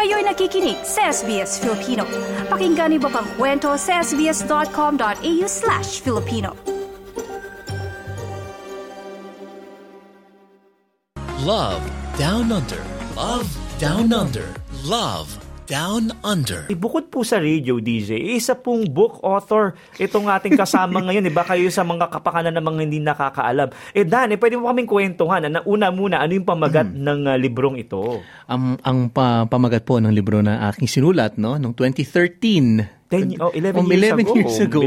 Kayo'y nakikinig sa SBS Filipino. Pakinggan niyo pa ang kwento sa sbs.com.au/Filipino. Love Down Under. Love Down Under. Love Down Under. Bukod po sa radio, DJ, isa pong book author itong ating kasama ngayon. Iba kayo sa mga kapakanan ng mga hindi nakakaalam. Dan, pwede mo kaming kwentuhan. Una muna, ano yung pamagat ng librong ito? Ang pamagat po ng libro na aking sinulat, no, noong 2013. 11 years ago.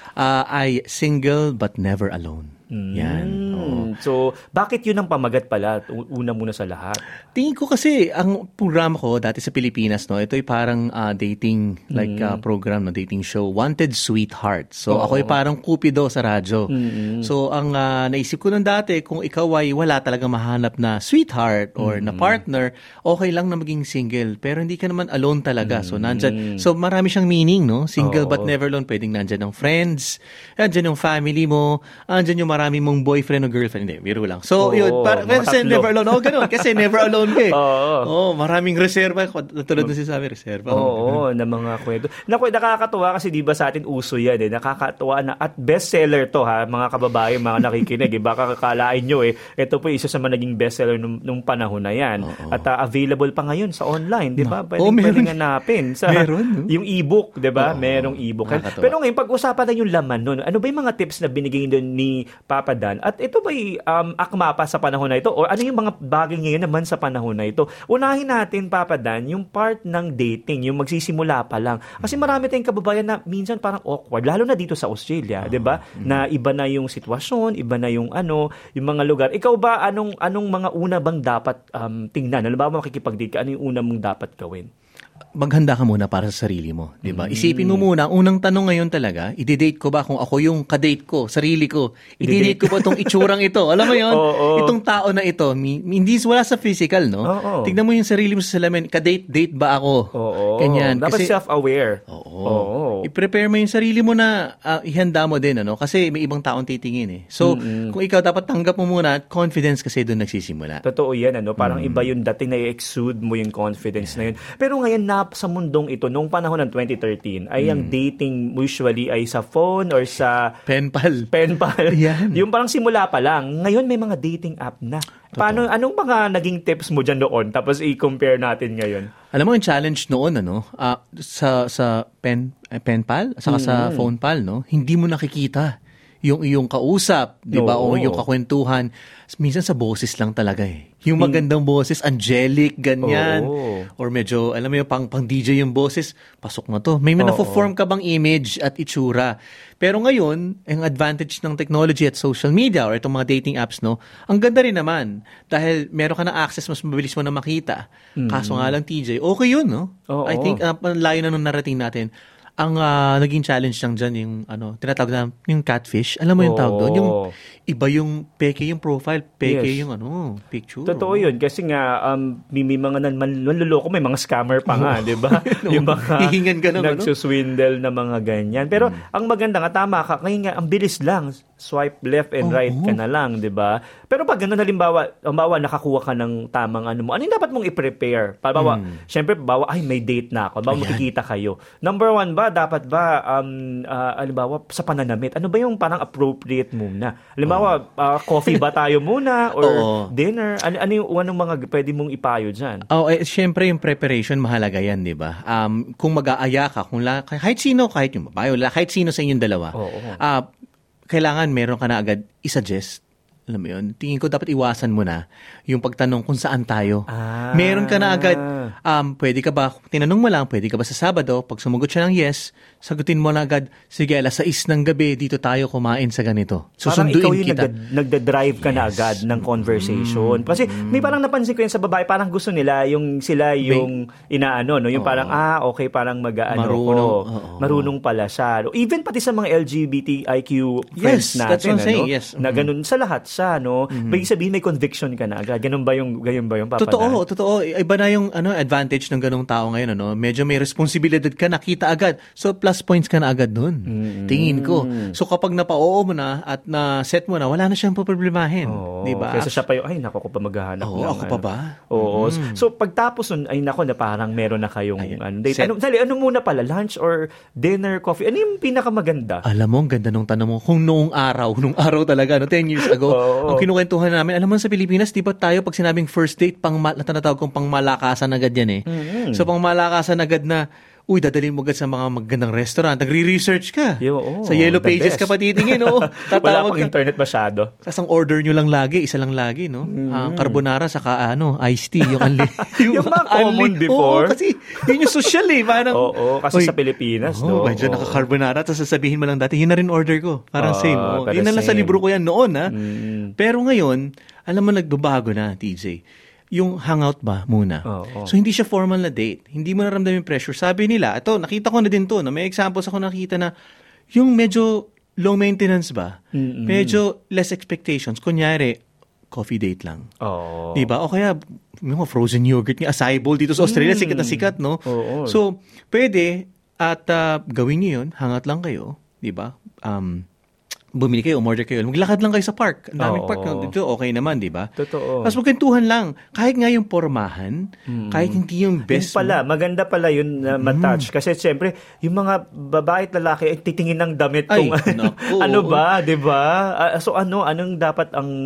Ay Single But Never Alone. Yan. So, bakit yun ang pamagat pala? Una muna sa lahat. Tingin ko kasi, ang programa ko dati sa Pilipinas, no, ito ay parang dating program, no, dating show, Wanted Sweetheart. So, ako ay parang kupido sa radyo. So, ang naisip ko nung dati, kung ikaw ay wala talaga mahanap na sweetheart or na partner, okay lang na maging single. Pero hindi ka naman alone talaga. So, nandyan. So, marami siyang meaning, no? Single but never alone. Pwedeng nandyan ang friends, nandyan yung family mo, nandyan yung marami mong boyfriend o girlfriend. Hindi, biro lang. So, yun, kasi never alone. Ganun. Kasi never alone ka eh. Maraming reserva. Tulad na sabi, reserva. Na mga kwento. Nakakatuwa kasi di ba sa atin uso yan eh. Nakakatuwa na at bestseller to ha, mga kababayan, mga nakikinig. Baka kakalain nyo eh. Ito po isa sa mga naging bestseller nung panahon na yan. At available pa ngayon sa online, di ba? Pwedeng hanapin. Meron. Yung e-book, di ba? Merong e-book. Pero ngayon, pag-usapan na yung laman nun, ano ba yung mga tips na binigay doon ni Papa Dan? At ito ba akma pa sa panahon na ito? O ano yung mga bagay ngayon naman sa panahon na ito? Unahin natin, Papa Dan, yung part ng dating, yung magsisimula pa lang. Kasi marami tayong kababayan na minsan parang awkward, lalo na dito sa Australia, di ba? Na iba na yung sitwasyon, iba na yung yung mga lugar. Ikaw ba, anong mga una bang dapat tingnan? Ano ba makikipag-date ka? Ano yung una mong dapat gawin? Maghanda ka muna para sa sarili mo, 'di ba? Isipin mo muna, unang tanong ngayon talaga, i-date ko ba kung ako yung ka-date ko, sarili ko? I-date ko ba tong itsurang ito? Alam mo 'yon? Itong tao na ito, hindi wala sa physical, no? Tignan mo yung sarili mo sa salamin, ka-date ba ako? Ganyan. Dapat kasi self-aware. I-prepare mo yung sarili mo na ihanda mo din, ano? Kasi may ibang taong titingin eh. So, kung ikaw dapat tanggap mo muna, confidence kasi doon nagsisimula. Totoo 'yan, ano? Parang iba yung dating na i-exude mo yung confidence na yun. Pero ngayon sa mundong ito, nung panahon ng 2013, ay ang dating usually ay sa phone or sa penpal. Yan. Yung parang simula pa lang. Ngayon may mga dating app na. Anong mga naging tips mo dyan noon? Tapos i-compare natin ngayon. Alam mo, yung challenge noon, sa penpal, saka sa phone pal, no? Hindi mo nakikita yung iyong kausap, di ba? O yung kakwentuhan. Minsan sa boses lang talaga eh. Yung magandang boses, angelic, ganyan. Or medyo, alam mo yung pang DJ yung boses, pasok na to. May na-form ka bang image at itsura? Pero ngayon, ang advantage ng technology at social media or itong mga dating apps, no, ang ganda rin naman. Dahil meron ka na access, mas mabilis mo na makita. Kaso nga lang, TJ, okay yun, no? I think, layo na nung narating natin. Ang naging challenge lang dyan, yung tinatawag na yung catfish. Alam mo yung tawag doon? Yung iba yung peke yung profile, peke yung picture. Totoo yun. Kasi nga, may mga nanluloko, may mga scammer pa nga, di ba? Yung mga nagsuswindle na mga ganyan. Pero ang maganda nga, tama ka, ngayon nga, ang bilis lang. Swipe left and right ka na lang, di ba? Pero pag gano'n, halimbawa, nakakuha ka ng tamang ano yung dapat mong i-prepare? Siyempre, ay, may date na ako. Makikita kayo. Number one ba, dapat ba, halimbawa, sa pananamit, ano ba yung parang appropriate muna? Halimbawa, coffee ba tayo muna? Or dinner? Ano yung mga pwede mong ipayo dyan? Siyempre yung preparation, mahalaga yan, di ba? Kung mag-aaya ka, kahit sino, kahit yung babae, kahit sino sa inyong dalawa, kailangan meron ka na agad i-suggest. Alam mo yun? Tingin ko dapat iwasan mo na yung pagtanong kung saan tayo. Meron ka na agad, pwede ka ba, tinanong mo lang, pwede ka ba sa Sabado? Pag sumagot siya ng yes, sagutin mo na agad, sige, 6:00 ng gabi, dito tayo kumain sa ganito. Susunduin parang ikaw kita. Nagda-drive ka na agad ng conversation. Kasi may parang napansin ko yan sa babae, parang gusto nila, sila yung inaano, no? Yung parang, okay, parang marunong pala siya. Even pati sa mga LGBTIQ friends natin, that's what I'm saying. Yes. Na ganun sa lahat siya, no? Ibig sabihin may conviction ka na agad. Ganun ba yung Papa Dan? Totoo. Iba na yung advantage ng ganung tao ngayon, Medyo may responsibilidad ka, nakita agad. So plus points ka na agad nun. Tingin ko. So kapag napa-oo mo na at na-set mo na, wala na siyang poproblemahin. Di ba? Kasi siya pa yung, naku ko pa maghahanap ng ako pa ba? Oo. So pagtapos nun, naku na parang meron na kayong date. Ano muna pala? Lunch or dinner, coffee? Ano yung pinakamaganda? Alam mo, ang ganda nung tanong mo. Kung nung araw talaga, 10 years ago, ang kinukwentuhan namin, alam mo sa Pilipinas, di ba tayo pag sinabing first date, natatawag kong pangmalakasan agad yan So pangmalakasan agad na, dadalhin mo agad sa mga magandang restaurant. Nagre-research ka. Sa Yellow Pages ka pa titingin, Wala pang internet masyado. Tapos ang order nyo lang lagi, isa lang lagi, carbonara saka iced tea. Yung mga common before. Kasi yun yung social Parang, kasi sa Pilipinas, medyo naka-carbonara. Tapos sasabihin mo lang dati, yun na rin order ko. Parang same. Yun na lang sa libro ko yan noon, Pero ngayon, alam mo, nagbabago na, TJ. Yung hangout ba muna. So, hindi siya formal na date. Hindi mo naramdaman yung pressure. Sabi nila, nakita ko na din to. May examples ako nakita na yung medyo low maintenance ba? Medyo less expectations. Kunyari, coffee date lang. Diba? O kaya, yung frozen yogurt ni acai bowl dito sa Australia, sikat na sikat, no? So, pwede at gawin nyo yun. Hangout lang kayo. Diba? Bumili kayo, umorder kayo. Maglakad lang kayo sa park. Ang daming park dito, okay naman, di ba? Totoo. Tapos magkwentuhan lang. Kahit nga yung pormahan, kahit hindi yung best. Yun pala, maganda pala yun na matouch. Kasi siyempre, yung mga babae at lalaki, titingin ng damit kung ano ba, di ba? So anong dapat ang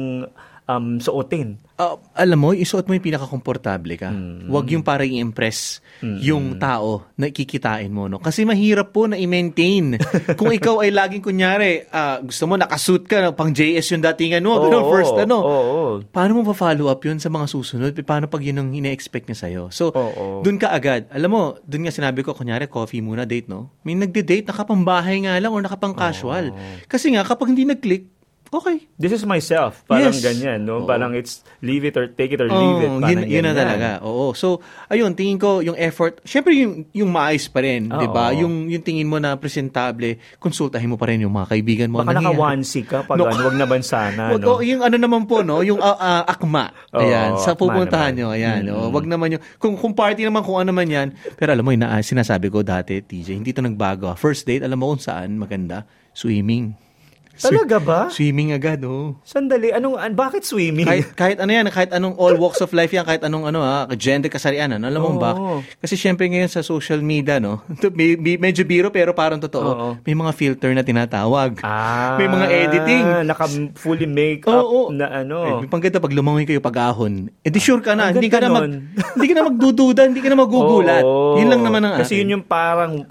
suotin? Alam mo, isuot mo yung pinaka-komportable ka. Huwag yung para i-impress yung tao na kikitain mo. No? Kasi mahirap po na i-maintain. Kung ikaw ay laging kunyari, gusto mo nakasuit ka, pang JS yung datingan mo, first paano mo pa-follow up yun sa mga susunod? Paano pag yun ang ine-expect niya sa'yo? So, dun ka agad. Alam mo, dun nga sinabi ko, kunyari, coffee muna, date, no? May nagde-date, nakapang-bahay nga lang or nakapang-casual. Kasi nga, kapag hindi nag-click, okay. This is myself. Parang ganyan, no? Parang it's leave it or take it or leave it. Yun na talaga. So, ayun, tingin ko yung effort, syempre yung maayos pa rin, di ba? Yung tingin mo na presentable, konsultahin mo pa rin yung mga kaibigan mo. Baka naka-onesie ka pag wag naman sana, no? Yung naman po, no? Yung akma. Ayan, sa pupuntahan nyo, ayan. Wag naman yung, kung party naman, kung ano man yan. Pero alam mo, sinasabi ko dati, TJ, hindi to nagbago. First date, alam mo kung saan maganda? Swimming. Talaga ba? Swimming agad, Sandali, bakit swimming? Kahit ano yan, kahit anong all walks of life yan, kahit anong gender kasarian, alam mo ba? Kasi syempre ngayon sa social media, no? Medyo biro pero parang totoo. May mga filter na tinatawag. May mga editing. Naka-fully make-up na May pangganda pag lumangoy kayo pag-ahon. Sure ka na. Hindi ka na magdududa, hindi ka na magugulat. Yun lang naman ang kasi yun yung parang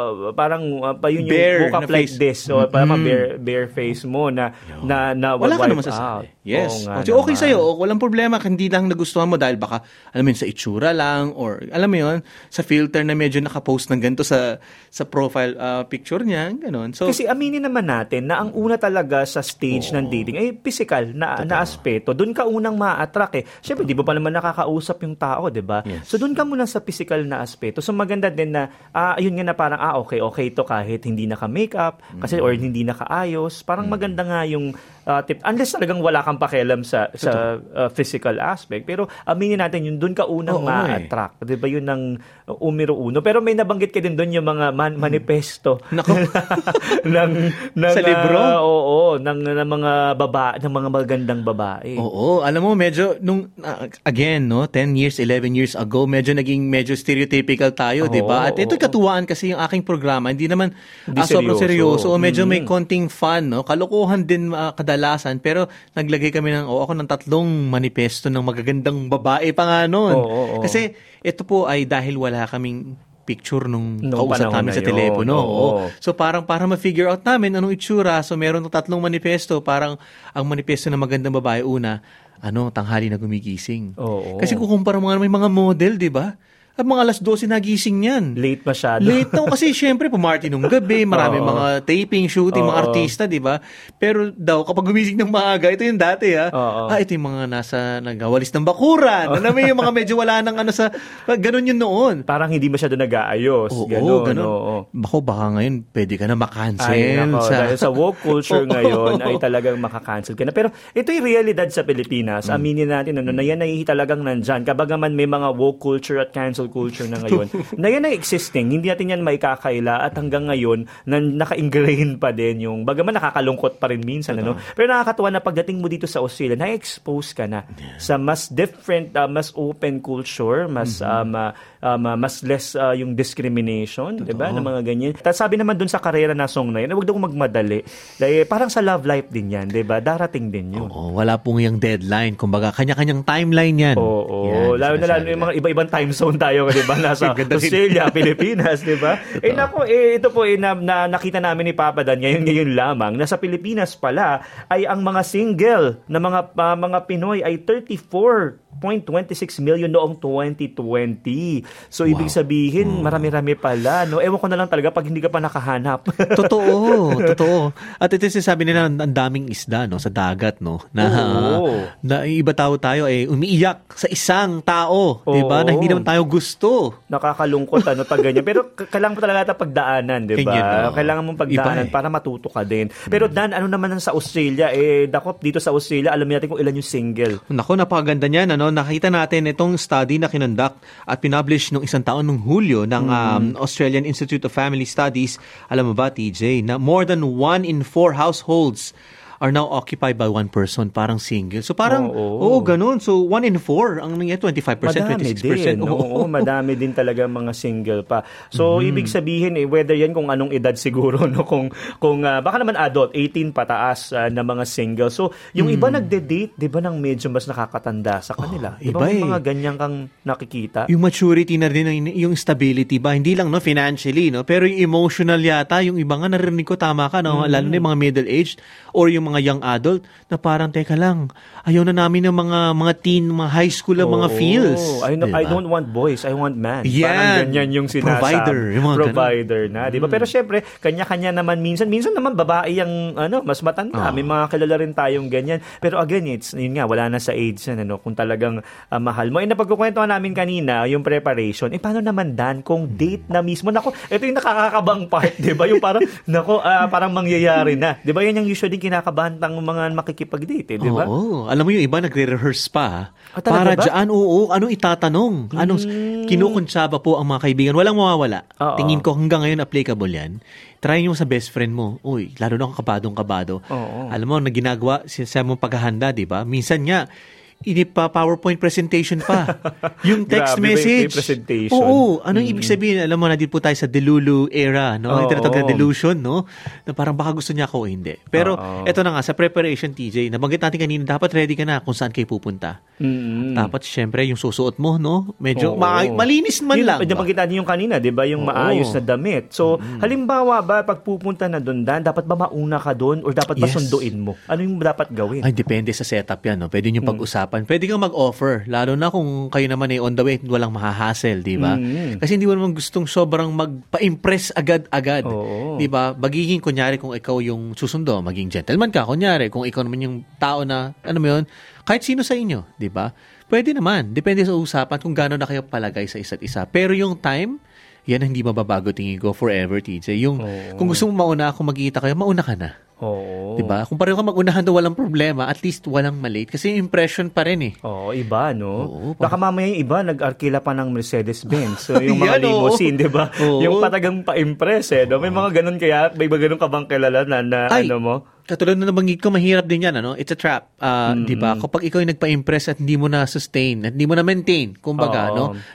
yun yung book up like this. So, parang bare face mo na wala ka naman sasabi. Yes. So, okay sa'yo. Walang problema. Hindi lang nagustuhan mo dahil baka, alam mo yun, sa itsura lang or, alam mo yun, sa filter na medyo nakapost ng ganito sa profile picture niya. Ganon. So, kasi aminin naman natin na ang una talaga sa stage ng dating ay physical na aspeto. Doon ka unang ma-attract Siyempre, di ba pa naman nakakausap yung tao, di ba? Yes. So, doon ka muna sa physical na aspeto. So, maganda din na, yun nga na parang, okay to kahit hindi naka-makeup kasi or hindi nakaayos. Parang maganda nga yung tip. Unless talagang wala kang pakialam sa physical aspect. Pero aminin natin yun, doon ka unang ma-attract. Di ba yun ang umiro uno? Pero may nabanggit ka din doon yung mga manifesto. Sa libro? Ng mga babae, ng mga magandang babae. Alam mo, medyo, again, 10 years, 11 years ago, medyo stereotypical tayo, di ba? At ito'y katuwaan kasi yung aking programa, hindi naman sobrang seryoso. Medyo may konting fun, kalokohan din kadalasan, pero naglagay kami ako ng 3 manifesto ng magagandang babae pa nga noon. Kasi ito po ay dahil wala kaming picture nung kausap namin sa telepono. So parang para ma-figure out namin anong itsura, so meron ng 3 manifesto, parang ang manifesto ng magandang babae una, tanghali na gumigising. Kasi kukumpara mo nga may mga model, di ba? mga alas 12 nagising yan. Late masyado. Late na kasi syempre pumarty nung gabi, marami mga taping, shooting, mga artista, di ba? Pero daw, kapag gumising ng maaga, ito yung dati ito yung mga nasa nagawalis ng bakuran. Alam mo yung mga medyo wala nang ganun yun noon. Parang hindi masyado nag-aayos. Ganun. Baka ngayon, pwede ka na makancel. Dahil sa woke culture ngayon, ay talagang makakancel ka na. Pero ito yung realidad sa Pilipinas. Aminin natin na yan ay talagang nandyan. Kabagaman may mga woke culture at cancel culture na ngayon, na yan ay existing. Hindi natin yan maikakaila at hanggang ngayon, naka-ingrain pa din yung, bagaman nakakalungkot pa rin minsan. Pero nakakatuwa na pagdating mo dito sa Australia, na-expose ka na sa mas different, mas open culture, mas less yung discrimination, diba? Na mga ganyan. Tapos sabi naman dun sa karera na song na yun, huwag daw magmadali. Dahil parang sa love life din yan, diba? Darating din yun. Wala pong yung deadline. Kumbaga, kanya-kanyang timeline yan. Lalo na yung mga iba-ibang time zone tayo, di ba? Nasa Australia, Pilipinas, di ba? Ito po, nakita namin ni Papa Dan ngayon lamang, na sa Pilipinas pala, ay ang mga single na mga Pinoy ay 34.26 million noong 2020. So, ibig sabihin, marami-rami pala, no? Ewan ko na lang talaga pag hindi ka pa nakahanap. Totoo. At ito sabi nila, ang daming isda, no? Sa dagat, no? Na iba tayo umiiyak sa isang tao, di ba? Na hindi naman tayo gusto. Nakakalungkot, pag ganyan. Pero kailangan mo talaga pagdaanan, di ba? Kailangan mong pagdaanan para matuto ka din. Pero Dan, ano naman sa Australia? Dakop, dito sa Australia, alam natin kung ilan yung single. Naku, napakaganda niyan. Nakita natin itong study na kinonduct at pinublish nung isang taon nung Hulyo ng Australian Institute of Family Studies. Alam mo ba, TJ, na more than 1 in 4 households are now occupied by one person, parang single. So parang, ganun. So 1 in 4, ang nangyay 25%, madami 26%. Madami din talaga mga single pa. So ibig sabihin, whether yan kung anong edad siguro, no? Kung baka naman adult, 18 pataas na mga single. So yung iba nagde-date, di ba, nang medyo mas nakakatanda sa kanila? Iba mga ganyan kang nakikita? Yung maturity na rin, yung stability ba? Hindi lang financially, no? Pero yung emotional yata, yung iba nga narinig ko, tama ka, no? Lalo na yung mga middle-aged or yung mga young adult na parang, teka lang, ayaw na namin ng mga teen, mga high school ang mga feels. I don't want boys, I want man. Yeah. Parang ganyan yung sinasabi. Provider na, di ba? Pero syempre, kanya-kanya naman minsan naman babae yung mas matanda. May mga kilala rin tayong ganyan. Pero again, yun nga, wala na sa age yan, kung talagang mahal mo. Napagkukwentuhan namin kanina, yung preparation, paano naman Dan, kung date na mismo? Nako, ito yung nakakakabang part, di ba? Yung parang, parang mangyayari na. Di ba yan yung usually kinakabahan ng mga makikipag-date, di ba? Alam mo yung iba nagre-rehearse pa. Para dyan, anong itatanong? Anong kinukuntsaba po ang mga kaibigan? Walang mawawala. Tingin ko hanggang ngayon applicable yan. Try nyo sa best friend mo. Uy, lalo na kung kabadong-kabado. Alam mo, na ginagawa sa mong paghahanda, di ba? Minsan nga, PowerPoint presentation pa. Yung text message. Presentation. Anong ibig sabihin? Alam mo, nandito po tayo sa Delulu era, no? Ito na delusion, no? Na parang baka gusto niya ako o hindi. Pero eto na nga, sa preparation, TJ, nabanggit natin kanina, dapat ready ka na kung saan kayo pupunta. Dapat, syempre, yung susuot mo, no? Medyo malinis man lang. Nabanggit natin yung kanina, di ba? Yung maayos na damit. So, halimbawa ba, pag pupunta na doon, Dan, dapat ba mauna ka doon or dapat ba sunduin mo? Ano yung dapat gawin? Ay, depende sa setup yan, no? Pwede nyo pag-usapan. Pwede kang mag-offer, lalo na kung kayo naman on the way, walang mahahassle, di ba? Kasi hindi mo naman gustong sobrang magpa-impress agad-agad. Di ba? Magiging, kunyari, kung ikaw yung susundo, maging gentleman ka, kunyari, kung ikaw naman yung tao na, kahit sino sa inyo, di ba? Pwede naman. Depende sa usapan kung gaano na kayo palagay sa isa't isa. Pero yung time, yan hindi mababago, tingin ko, forever, TJ. Kung gusto mo mauna, kung magkikita kayo, mauna ka na. Diba? Kung pareho ka mag-unahan daw, walang problema, at least walang malate. Kasi yung impression pa rin iba, no? Baka mamaya yung iba, nag-arkila pa ng Mercedes-Benz. So, yung mga limousine, diba? Yung patagang pa-impress, no? May mga ganun kaya, may mga ganun ka bang kilala na mo? Katulad na nabanggit ko, mahirap din yan, It's a trap. Diba? Kapag ikaw yung nagpa-impress at hindi mo na sustain, at hindi mo na maintain, kumbaga,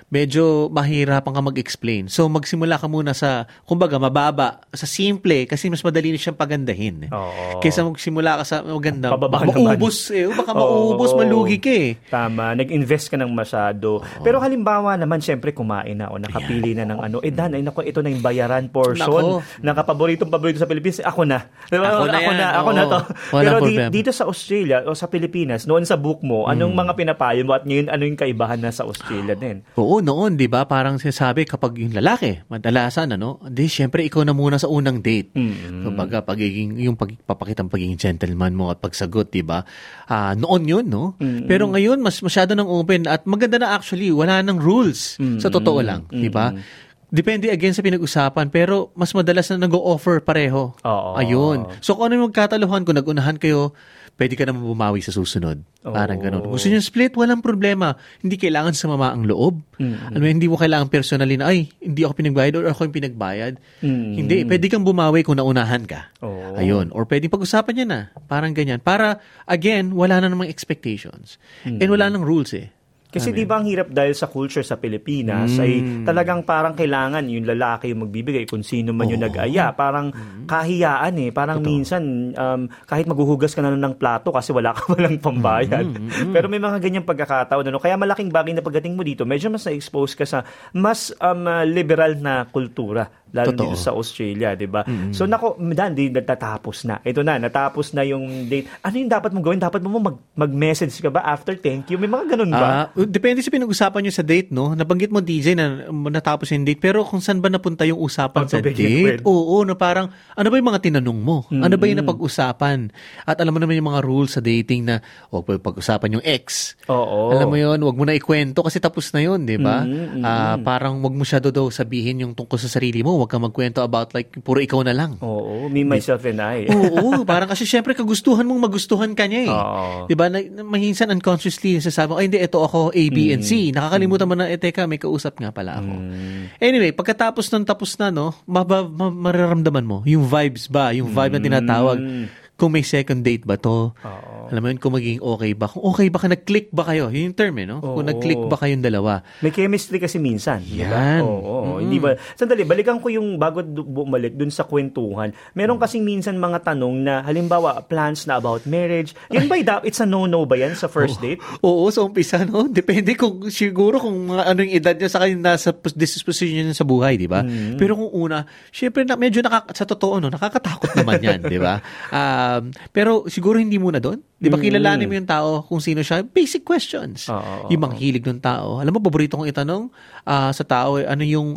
medyo mahirapan ka mag-explain. So, magsimula ka muna sa, kumbaga, mababa, sa simple, kasi mas madali na siyang pagandahin. Kaysa magsimula ka sa maganda, maubos baka maubos, malugi ka Tama, nag-invest ka ng masyado. Pero halimbawa naman, syempre kumain na o nakapili na ng Dan, ito na yung bayaran portion. Nakapaboritong-paborito sa Pilipinas, ako na. Diba? Ako na. ako na to. Pero dito sa Australia o sa Pilipinas, noon sa book mo, anong mga pinapayo mo at ngayon ano yung kaibahan na sa Australia din? Oo, noon, di ba? Parang sinasabi kapag yung lalaki, madalasan, di, syempre ikaw na muna sa unang date. Kumbaga, yung pagpapakitang pagiging gentleman mo at pagsagot, di ba? Noon yun, no? Pero ngayon, mas masyado ng open at maganda na actually, wala nang rules. Sa totoo lang, di ba? Depende again sa pinag-usapan, pero mas madalas na nag-o-offer pareho. Oo. Ayun. So kung ano yung magkataluhan, kung nag-unahan kayo, pwede ka naman bumawi sa susunod. Parang ganun. Gusto nyo split, walang problema. Hindi kailangan sumama ang loob. Hindi mo kailangan personally na, hindi ako pinagbayad or ako yung pinagbayad. Hindi. Pwede kang bumawi kung naunahan ka. Ayun. Or pwede pag-usapan niya na. Parang ganyan. Para, again, wala na namang expectations. And wala nang rules Kasi di ba ang hirap dahil sa culture sa Pilipinas ay talagang parang kailangan yung lalaki yung magbibigay kung sino man yung nag-aya. Parang kahiyaan Parang minsan kahit maghuhugas ka na ng plato kasi wala ka walang pambayad. Pero may mga ganyang pagkakataon. Kaya malaking bagay na pagdating mo dito, medyo mas na-expose ka sa mas liberal na kultura. Lalo dito sa Australia, di ba? So nako, natatapos na. Ito na, natapos na yung date. Ano yung dapat mong gawin? Dapat mo mag-message ka ba after thank you? May mga ganun ba? Depende sa pinag-usapan nyo sa date, no? Nabanggit mo, DJ, na natapos yung date. Pero kung saan ba napunta yung usapan sa date? Oo, na parang, ano ba yung mga tinanong mo? Ano ba yung napag-usapan? At alam mo naman yung mga rules sa dating na, huwag pa pag-usapan yung ex. Oo. Alam mo yun, huwag mo na ikwento kasi tapos na yun, di ba? Parang huwag mo siya daw sabihin yung tungkol sa sarili mo. Huwag kang magkwento about like, puro ikaw na lang. Oo, me, myself, and I. Oo, parang kasi syempre kagustuhan mong magustuhan ka niya Di ba? Mahinsan unconsciously nasasabi mo, hindi, ito ako, A, B, and C. Nakakalimutan mo na, teka, may kausap nga pala ako. Anyway, pagkatapos ng tapos na, mararamdaman mo, yung vibes ba, yung vibe na tinatawag, kung may second date ba to, alam mo yun, kung magiging okay ba, kung okay ba ka, nag-click ba kayo, yun yung term no? Kung nag-click ba kayong dalawa. May chemistry kasi minsan. Yan. Oo. Hindi ba, sandali, balikan ko yung bago bumalik dun sa kwentuhan. Meron kasing minsan mga tanong na, halimbawa, plans na about marriage. Yun ba, it's a no-no ba yan sa first date? Oo, sa umpisa, no? Depende kung, siguro kung ano yung edad niya sa kanya, nasa disposition niya sa buhay, di ba? Pero kung una, syempre, medyo sa totoo, nakakatakot naman yan, di ba? Pero siguro hindi muna doon. Di ba kilalanin mo yung tao kung sino siya? Basic questions. Yung mga hilig ng tao. Alam mo, paborito kong itanong sa tao, ano yung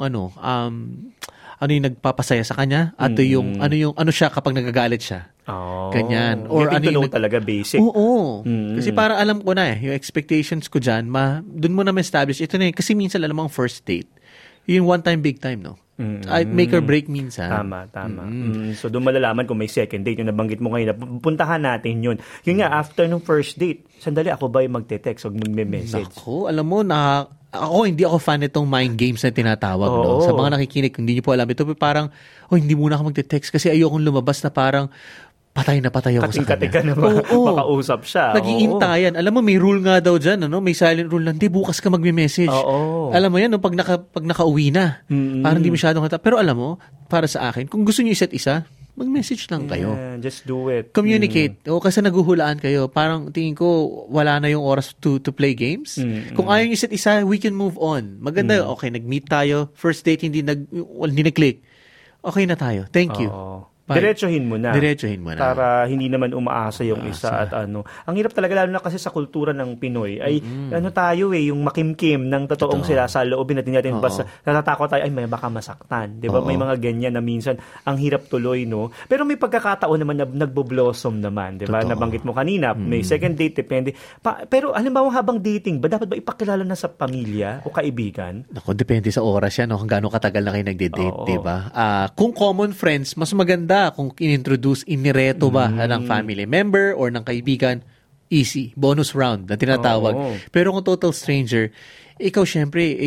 nagpapasaya sa kanya? At ano siya kapag nagagalit siya? Ganyan. Or ano yung talaga basic. Oo. Kasi para alam ko na yung expectations ko dyan, doon mo na ma-establish. Ito na kasi minsan alam mo ang first date. Yung one time, big time, no? Make or break minsan. Tama. So, doon malalaman kung may second date. Yung nabanggit mo ngayon, puntahan natin yun. Yun nga, after nung first date, sandali, ako ba yung magte-text o magme-message? Ako, alam mo, hindi ako fan itong mind games na tinatawag. No? Sa mga nakikinig, hindi niyo po alam, ito parang, hindi muna ako magte-text kasi ayokong lumabas na parang, patay na patay ako sa kanya. Kating-kating ka na makausap siya. Nag-iintayan. Alam mo, may rule nga daw dyan. May silent rule lang. Di, bukas ka magme-message. Alam mo yan, pag nakauwi na. Parang di masyadong hata. Pero alam mo, para sa akin, kung gusto niyo isa't isa, mag-message lang kayo. Just do it. Communicate. Kasi naguhulaan kayo. Parang tingin ko, wala na yung oras to play games. Kung ayaw niyo isa't isa, we can move on. Maganda, okay, nag-meet tayo. First date, hindi nag-click. Okay na tayo. Thank you. Diretsuhin mo na. Para hindi naman umaasa yung isa at ano. Ang hirap talaga lalo na kasi sa kultura ng Pinoy ay tayo yung makimkim ng totoong sila sa loobin natin basta natatakot tayo ay may baka masaktan. 'Di ba? May mga ganyan na minsan ang hirap tuloy, no. Pero may pagkakataon naman na nagbo-blossom naman, 'di ba? Nabanggit mo kanina, may second date depende. Pero halimbawa habang dating ba dapat ba ipakilala na sa pamilya o kaibigan? Nako, depende sa oras yan, kung gaano katagal na kayo nagde-date, 'di ba? Kung common friends, mas maganda kung in-introduce, inireto ba ng family member or ng kaibigan, easy. Bonus round na tinatawag. Pero kung total stranger, ikaw syempre,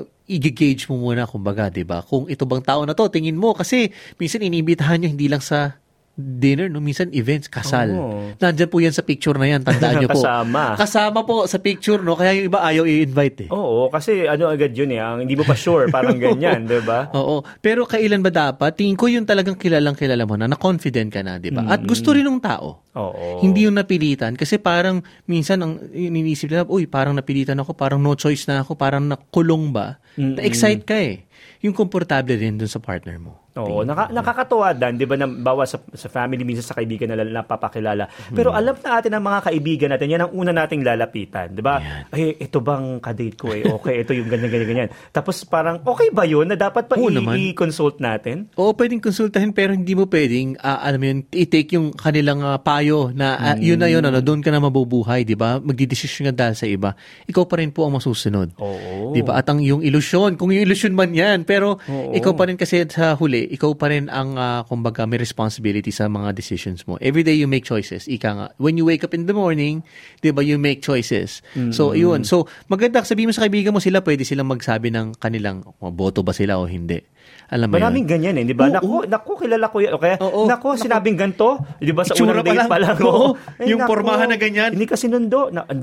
i-gauge mo muna, kumbaga, diba? Kung ito bang tao na to, tingin mo. Kasi minsan iniimbitahan nyo hindi lang sa dinner, no? Minsan events, kasal. Nandyan po yan sa picture na yan, tandaan nyo po. Kasama po sa picture, no? Kaya yung iba ayaw i-invite Oo, kasi agad yun hindi mo pa sure, parang ganyan, di ba? Oo, pero kailan ba dapat? Tingin ko yung talagang kilala mo na confident ka na, di ba? At gusto rin ng tao. Hindi yung napilitan. Kasi parang minsan, ang iniisip nila, parang napilitan ako, parang no choice na ako, parang nakulong ba? Na-excite ka yung komportable din dun sa partner mo. Oo, nakakatuwa dan, 'di ba, bawa sa family, minsan sa kaibigan na napapakilala. Pero alam natin ang mga kaibigan natin, yan ang una nating lalapitan, 'di ba? Ay, ito bang kadate ko okay, ito yung ganyan. Tapos parang okay ba 'yun na dapat pa i-consult natin? Oo, pwedeng konsultahin pero hindi mo pwedeng alam mo yun, i-take yung kanilang payo na yun na yun, doon ka na mabubuhay, 'di ba? Magdidesisyon ka dahil sa iba. Ikaw pa rin po ang masusunod. Oo. 'Di ba? At ang yung ilusyon, kung yung ilusyon man 'yan, pero ikaw pa rin kasi sa huli, ikaw pa rin ang kumbaga may responsibility sa mga decisions mo. Every day you make choices. Ika nga, when you wake up in the morning, 'di ba, you make choices. So, yun. So, maganda sabihin mo sa kaibigan mo, pwede silang magsabi ng kanilang boto ba sila o hindi. Alam mo maraming ganyan 'di ba? Naku, kilala ko 'yan. Okay? Naku, sinabing ganto, 'di ba, sa unang date pa lang. Yung pormahan na ganyan. Hindi kasi sinundo. Ang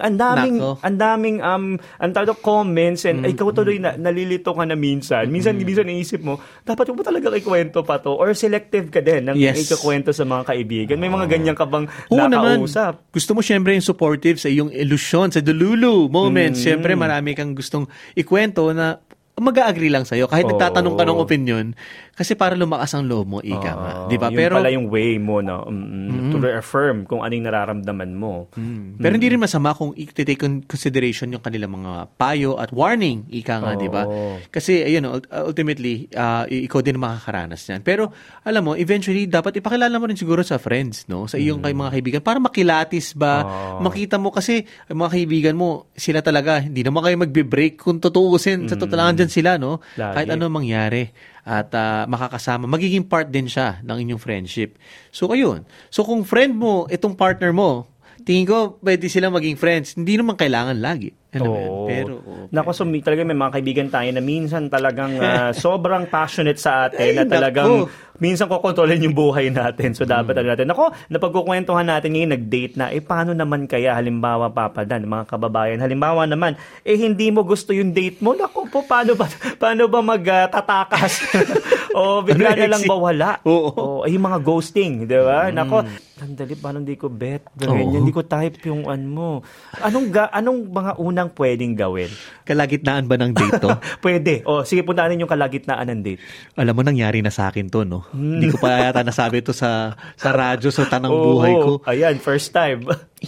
daming comments, and ikaw tuloy nalilito ka na minsan. Minsan naisip mo, dapat mo talaga ikwento pa to, or selective ka din ng ikukwento sa mga kaibigan. May mga ganyan ka bang nakausap? Naman. Gusto mo syempre yung supportive sa iyong ilusyon, sa dululu moments. Syempre marami kang gustong ikwento na mag-a-agree lang sa'yo kahit nagtatanong ka ng opinion, kasi para lumakas ang loob mo, ika nga. Diba? Pero pala yung way mo na to reaffirm kung anong nararamdaman mo. Pero hindi rin masama kung i-take in consideration yung kanilang mga payo at warning, ika nga, diba? Kasi, ultimately, ikaw din makakaranas yan. Pero, alam mo, eventually, dapat ipakilala mo rin siguro sa friends, no? Sa iyong mga kaibigan, para makilatis ba? Makita mo kasi, mga kaibigan mo, sila talaga, hindi naman kayo magbe-break kung tutuusin. Sa totalangan dyan sila, no? Lagi. Kahit ano mangyari. At makakasama, magiging part din siya ng inyong friendship. So, ayun. So, kung friend mo, itong partner mo, tingin ko, pwede silang maging friends. Hindi naman kailangan lagi. Pero, naku, so talaga may mga kaibigan tayo na minsan talagang sobrang passionate sa atin, na talagang minsan kokontrolin yung buhay natin. So dapat natin, napagkukwentuhan natin ngayon, nag-date na, paano naman kaya, halimbawa, Papa Dan, mga kababayan, halimbawa naman, hindi mo gusto yung date mo, naku po, paano ba magtatakas? O bigla na lang bawala. Yung mga ghosting, di ba? Naku, sandali, paano hindi ko bet? Ganyan, hindi ko type yung mo. Anong mga unang pwedeng gawin? Kalagitnaan ba ng date to? Pwede. Sige, puntahan yung kalagitnaan ng date. Alam mo, nangyari na sa akin to, no? Hindi ko pa yata nasabi to sa radyo, sa tanang buhay ko. Ayan, first time.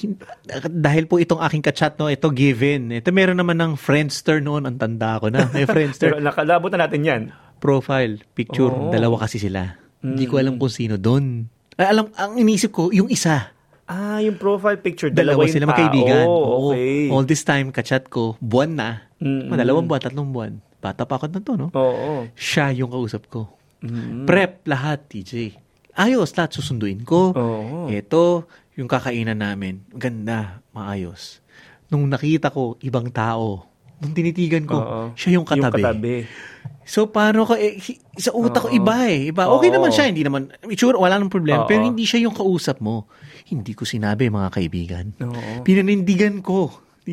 Dahil po itong aking kachat, no, ito given. Ito meron naman ng Friendster noon, ang tanda ko na. May Friendster. Pero nakalabot na natin yan. Profile, picture, dalawa kasi sila. Hindi ko alam kung sino doon. Ang inisip ko, yung isa. Yung profile picture, dalawa sila magkaibigan. Okay. All this time, kachat ko, buwan na. 2 buwan, 3 buwan. Bata pa ako na to, no? Siya yung kausap ko. Prep lahat, TJ. Ayos, lahat susunduin ko. Ito, yung kakainan namin. Ganda, maayos. Nung nakita ko, ibang tao. Nung tinitigan ko, siya yung katabi. So, paano ko, sa utak ko, iba. Okay naman siya, hindi naman, sure, wala nang problema. Pero hindi siya yung kausap mo. Hindi ko sinabi, mga kaibigan. Pinanindigan ko.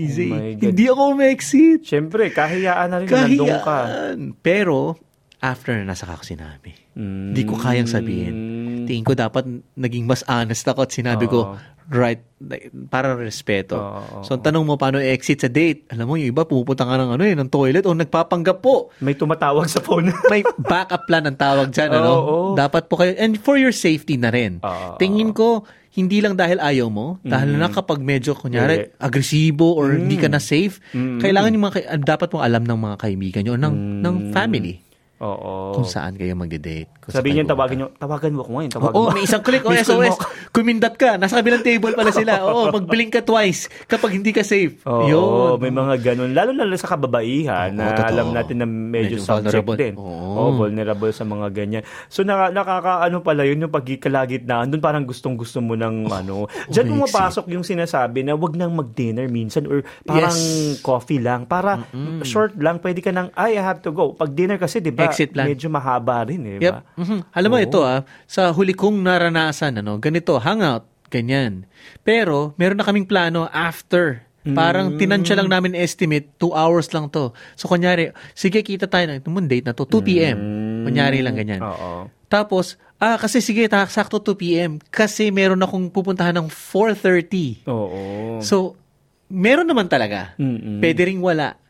Hindi ako ma-exit. Siyempre, kahiyaan na rin. Nandun ka. Pero, after na nasa ako sinabi. Hindi ko kayang sabihin. Tingin ko dapat naging mas honest ako at sinabi ko, right, para respeto. So, ang tanong mo, paano exit sa date? Alam mo, yung iba, pupunta ka ng toilet o nagpapanggap po. May tumatawag sa phone. May backup plan ang tawag dyan, Dapat po kayo, and for your safety na rin. Tingin ko, hindi lang dahil ayaw mo, dahil na kapag medyo, kunyari, agresibo or hindi ka na safe, kailangan yung dapat mong alam ng mga kaibigan nyo, ng family. Kung saan kayo magde-date. Sabihin niyo, tawagan mo ako ngayon. May isang click o SOS. Kumindat ka. Nasa kabilang table pala sila. Mag-blink ka twice kapag hindi ka safe. May mga ganun. Lalo sa kababaihan na alam natin na medyo subject din. Vulnerable sa mga ganyan. So, nakakaano pala yun, yung pagkikalagitnaan. Doon parang gustong-gusto mo ng Diyan pumapasok yung sinasabi na wag nang mag-dinner minsan or parang coffee lang. Para short lang, pwede ka nang, I have to go. Pag dinner kasi, di ba, medyo mahaba rin, Yep. Alam mo ito, sa huli kong naranasan, ganito, hangout, ganyan. Pero, meron na kaming plano after. Parang tinansya lang namin estimate, 2 hours lang to. So, kunyari, sige, kita tayo na, date na to, 2 p.m. Kunyari lang, ganyan. Tapos, kasi sige, sakto 2 p.m. Kasi meron akong pupuntahan ng 4:30. So, meron naman talaga. Pwede ring wala.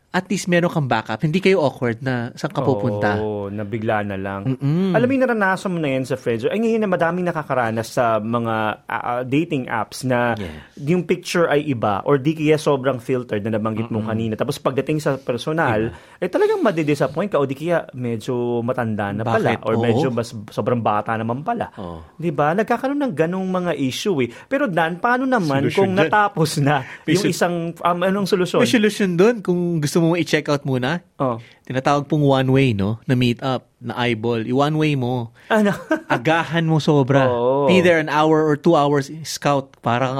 at least meron kang backup. Hindi kayo awkward na saan ka pupunta. Oo, nabigla na lang. Alam mo yung naranasan mo na yan sa Friends. Ay, ngayon na madaming nakakaranas sa mga dating apps na yung picture ay iba or di kaya sobrang filtered na nabanggit mo kanina. Tapos pagdating sa personal, talagang madidisappoint ka o di kaya medyo matanda na pala or medyo sobrang bata naman pala. Di ba? Nagkakaroon ng ganong mga issue eh. Pero Dan, paano naman kung natapos na yung isang, anong solusyon? May solusyon doon kung gusto mo i-check out muna. Tinatawag pong one-way, no? Na meet up, na eyeball. I-one-way mo. Ano? Agahan mo sobra. Be there an hour or 2 hours, scout. Parang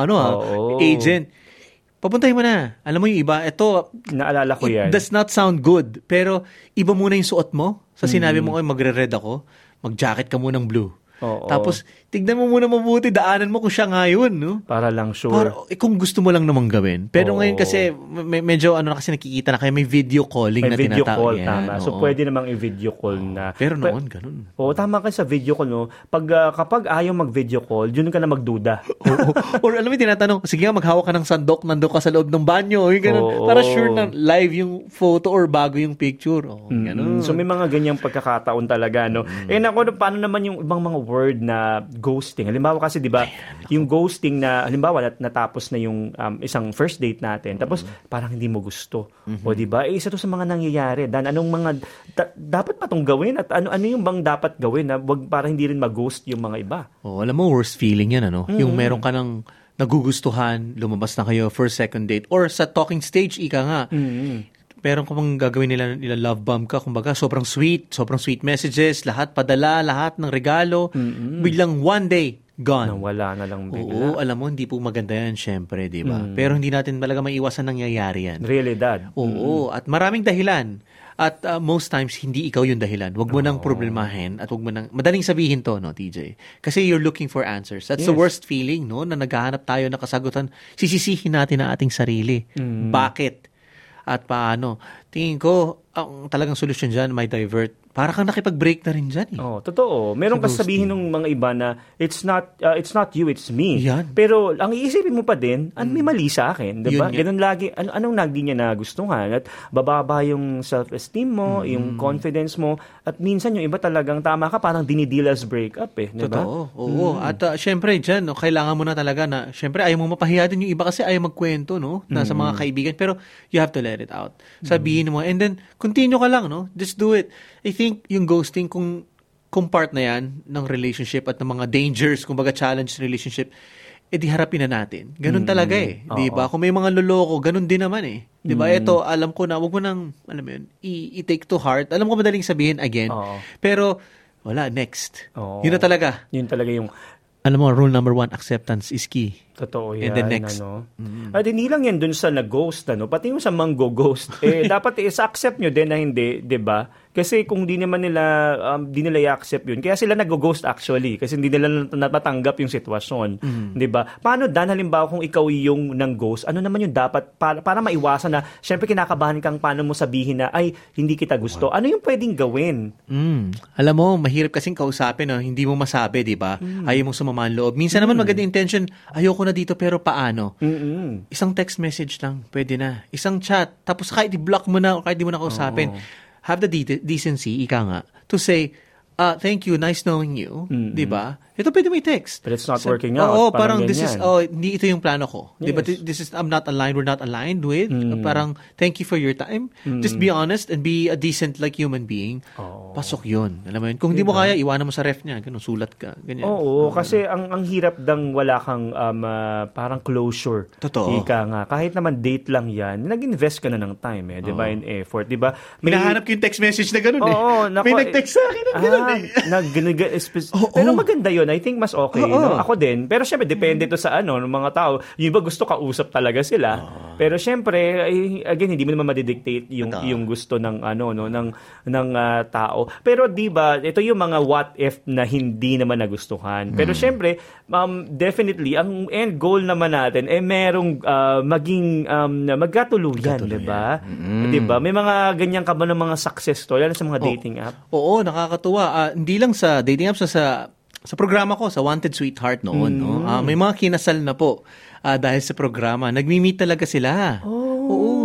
agent. Papuntahin mo na. Alam mo yung iba, ito, naalala ko yan. It does not sound good. Pero iba muna yung suot mo. Sa sinabi mo, magre-red ako, mag-jacket ka munang blue. Tapos, tignan mo muna mabuti, daanan mo kung siya ngayon, no? Para lang sure. Kung gusto mo lang namang gawin. Pero ngayon kasi, medyo kasi nakikita na kayo, may video calling na tinatawag. May video call, tama. So, pwede namang i-video call na. Pero noon, ganun. Tama ka sa video call, no? Kapag ayaw mag-video call, yun ka na magduda. Or alam mo, tinatanong, sige nga, maghawak ka ng sandok, nandun ka sa loob ng banyo, yung ganun. Para sure na live yung photo or bago yung picture. Ganun. So, may mga ganyang pagkakataon talaga, no? Paano naman yung ibang mga word na ghosting? Halimbawa kasi, di ba, yung ghosting na, halimbawa, natapos na yung isang first date natin, tapos parang hindi mo gusto. O di ba? Isa to sa mga nangyayari. Dan, anong mga, dapat pa itong gawin? At ano yung bang dapat gawin na wag para hindi rin mag-ghost yung mga iba? Alam mo, worst feeling yan, ano? Yung meron ka ng nagugustuhan, lumabas na kayo first, second date, or sa talking stage, ika nga. Pero kung gagawin nila love bomb ka, kumbaga sobrang sweet messages, lahat padala, lahat ng regalo, biglang one day gone. Wala na lang bigla. Oo, alam mo, hindi po maganda yan, syempre, di ba? Pero hindi natin talaga maiwasan nangyayari yan. Realidad. Oo, at maraming dahilan. At most times, hindi ikaw yung dahilan. Huwag mo nang problemahin at huwag mo nang, madaling sabihin to, no, TJ? Kasi you're looking for answers. That's the worst feeling, no? Na naghahanap tayo ng kasagutan. Sisisihin natin ang ating sarili. Bakit? At paano? Tingin ko, ang talagang solusyon dyan, may divert. Para kang nakipag-break na rin dyan. Totoo. Meron kasi sabihin ng mga iba na it's not you, it's me. Yan. Pero ang iisipin mo pa din, may mali sa akin. Diba? Ganun lagi. Anong nagdi niya nagustuhan? At bababa yung self-esteem mo, yung confidence mo. At minsan yung iba talagang tama ka, parang dinidil as breakup eh. Diba? Totoo. Oo. At syempre dyan, kailangan mo na talaga na, syempre ayaw mo mapahiya din yung iba kasi ayaw magkwento, no? Na sa mga kaibigan. Pero you have to let it out. Sabihin mo. And then, continue ka lang, no? Just do it. I think yung ghosting, kung part na yan ng relationship at ng mga dangers, kumbaga challenge relationship, di harapin na natin. Ganun talaga eh. Di ba? Kung may mga loloko, ganun din naman eh. Di ba? Ito, alam ko na, wag mo nang, alam mo yun, i-take to heart. Alam ko madaling sabihin again. Pero, wala, next. Yun na talaga. Yun talaga yung, alam mo, rule number 1, acceptance is key. Totoo yan. And the next. At hindi lang yan dun sa nag-ghost, pati yung sa mang-go-ghost. Dapat i-accept nyo din na hindi, di ba? Kasi kung di naman nila, di nila i-accept yun. Kaya sila nag-ghost actually. Kasi hindi nila napatanggap yung sitwasyon. Di ba? Paano, Dan, halimbawa kung ikaw yung nang-ghost, ano naman yung dapat, para maiwasan na, syempre kinakabahan kang paano mo sabihin na, ay, hindi kita gusto. Ano yung pwedeng gawin? Alam mo, mahirap kasing kausapin, hindi mo masabi, di ba? Ayaw mong sumama ang loob. Minsan naman maganda intention, ayoko na dito, pero paano? Isang text message lang, pwede na. Isang chat, tapos kahit i-block mo na o kahit di mo na kausapin, have the decency, ika nga, to say, thank you, nice knowing you, di ba? Ito pwede mo i-text. But it's not working out. Parang this is, hindi ito yung plano ko. Yes. Di ba? This is, I'm not aligned, we're not aligned with. Parang, thank you for your time. Just be honest and be a decent like human being. Pasok yun. Alam mo yun? Kung hindi mo kaya, iwanan mo sa ref niya. Ganun, sulat ka. Ganyan. Kasi ang hirap dang wala kang parang closure. Totoo. Ika nga. Kahit naman date lang yan, nag-invest ka na ng time di ba? In effort. Di ba? Hinahanap ko yung text message na ganun may nag-text sa akin ng ganun Pero maganda yun. I think mas okay. No? Ako din. Pero syempre, depende to sa ng mga tao. Yung iba gusto kausap talaga sila. Pero syempre, again, hindi mo naman madidictate yung gusto ng ng tao. Pero di ba, ito yung mga what if na hindi naman nagustuhan. Pero syempre, definitely, ang end goal naman natin merong maging magkatuluyan, di ba? Di ba? May mga ganyan ka ba ng mga success story sa mga dating app? Oo, nakakatuwa. Hindi lang sa dating apps, sa programa ko, sa Wanted Sweetheart noon, may mga kinasal na po dahil sa programa. Nagmi-meet talaga sila. Oo,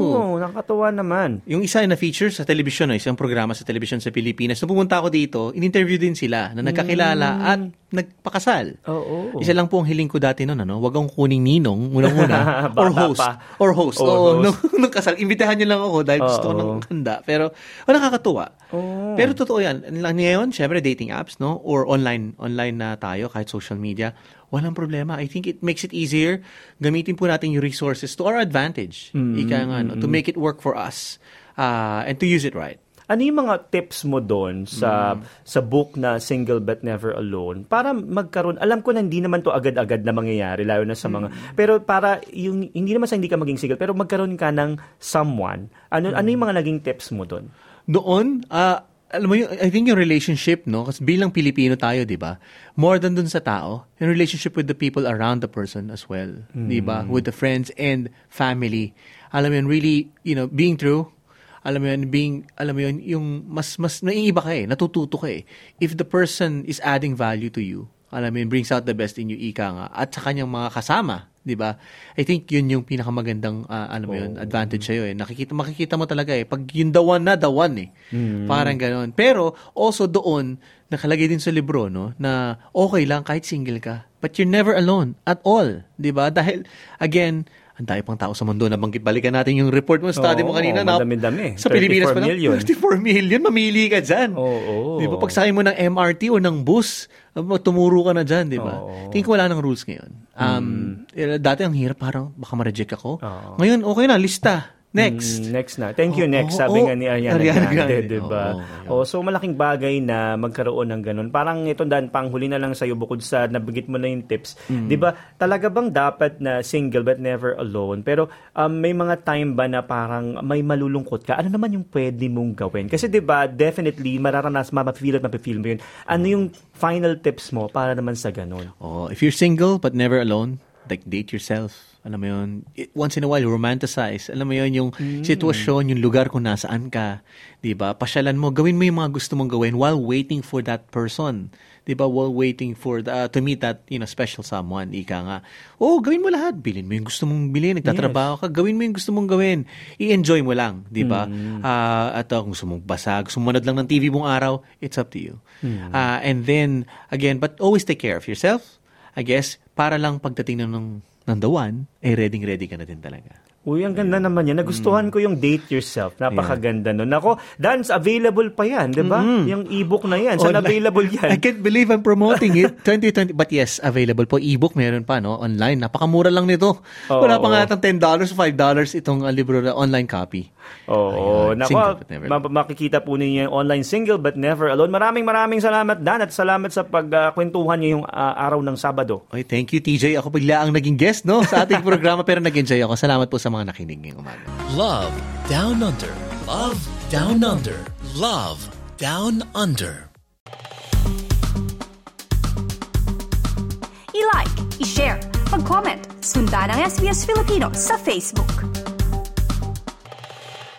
nakakatuwa naman. Yung isa na feature sa television, isang programa sa television sa Pilipinas. Nung pumunta ako dito, in-interview din sila na nagkakilala at nagpakasal. Oo. Isa lang po ang hiling ko dati noon, wag akong kuning ninong, unang-una, or host. Nung kasal, imbitahan niyo lang ako dahil gusto ko ng handa. Pero, nakakatuwa. Pero totoo yan. Ngayon, syempre, dating apps, no? Or online na tayo, kahit social media, walang problema. I think it makes it easier. Gamitin po natin yung resources to our advantage. To make it work for us. And to use it right. Ano yung mga tips mo doon sa book na Single But Never Alone para magkaroon, alam ko na hindi naman to agad-agad na mangyayari, lalo na sa mga, pero para yung, hindi naman sa hindi ka maging single, pero magkaroon ka ng someone. Ano yung mga naging tips mo doon? Doon, alam mo, I think yung relationship, no? Kasi bilang Pilipino tayo, di ba? More than dun sa tao, yung relationship with the people around the person as well. Di ba? With the friends and family. Alam mo yun, really, being true. Alam mo yun, yung mas naiiba ka natututo ka If the person is adding value to you, alam mo yun, brings out the best in you, ika nga, at sa kanyang mga kasama, di ba? I think yun yung pinakamagandang, advantage sa'yo makikita mo talaga pag yung the one Parang ganon. Pero, also doon, nakalagay din sa libro, no, na okay lang kahit single ka, but you're never alone at all, di ba? Dahil, again, ang dami pang tao sa mundo. Balikan natin yung report mo, study mo kanina. Madami-dami. Sa Pilipinas pa lang, 34 million, mamili ka dyan. Di ba? Pagsakay mo ng MRT o ng bus, tumuro ka na dyan, di ba? Tingin ko wala ng rules ngayon. Dati ang hirap, parang baka ma-reject ako. Ngayon, okay na, lista. Next. Next na. Thank you, next. Sabi nga ni Ariana Grande, diba? So, malaking bagay na magkaroon ng ganun. Parang ito, Dan, panghuli na lang sa'yo bukod sa nabigit mo na yung tips. Diba? Talaga bang dapat na single but never alone? Pero may mga time ba na parang may malulungkot ka? Ano naman yung pwede mong gawin? Kasi diba, definitely, mapifeel mo yun. Ano yung final tips mo para naman sa ganun? If you're single but never alone, like date yourself. Alam mo yun, once in a while, romanticize. Alam mo yun, yung sitwasyon, yung lugar kung nasaan ka. Diba? Pasyalan mo, gawin mo yung mga gusto mong gawin while waiting for that person. Diba? While waiting for to meet that special someone. Ika nga. Gawin mo lahat. Bilhin mo yung gusto mong bilhin. Nagtatrabaho ka. Gawin mo yung gusto mong gawin. I-enjoy mo lang. Diba? At kung gusto mong basa, gusto mong manood lang ng TV mong araw, it's up to you. And then, again, but always take care of yourself. I guess, para lang pagdating ng the one, ready ka na din talaga. Uy, ang ganda naman yan. Nagustuhan ko yung date yourself. Napakaganda nun. Ako, Dance, available pa yan, di ba? Yung ebook na yan. Saan available yan? I can't believe I'm promoting it. 2020. But yes, available po. Ebook meron pa, no? Online. Napakamura lang nito. Wala pa nga $10, $5 itong libro na online copy. Nako, makikita po ninyo yung online Single But Never Alone. Maraming salamat, Dan, at salamat sa pagkwentuhan niyo yung araw ng Sabado. Okay, thank you, TJ. Ako bigla ang naging guest, no? Sa ating programa, pero nag-enjoy ako. Salamat po sa mga nakinig ngayong umaga. Love Down Under. Love Down Under. Love Down Under. I-like, i-share, mag-comment, sundan ang SBS Filipino sa Facebook.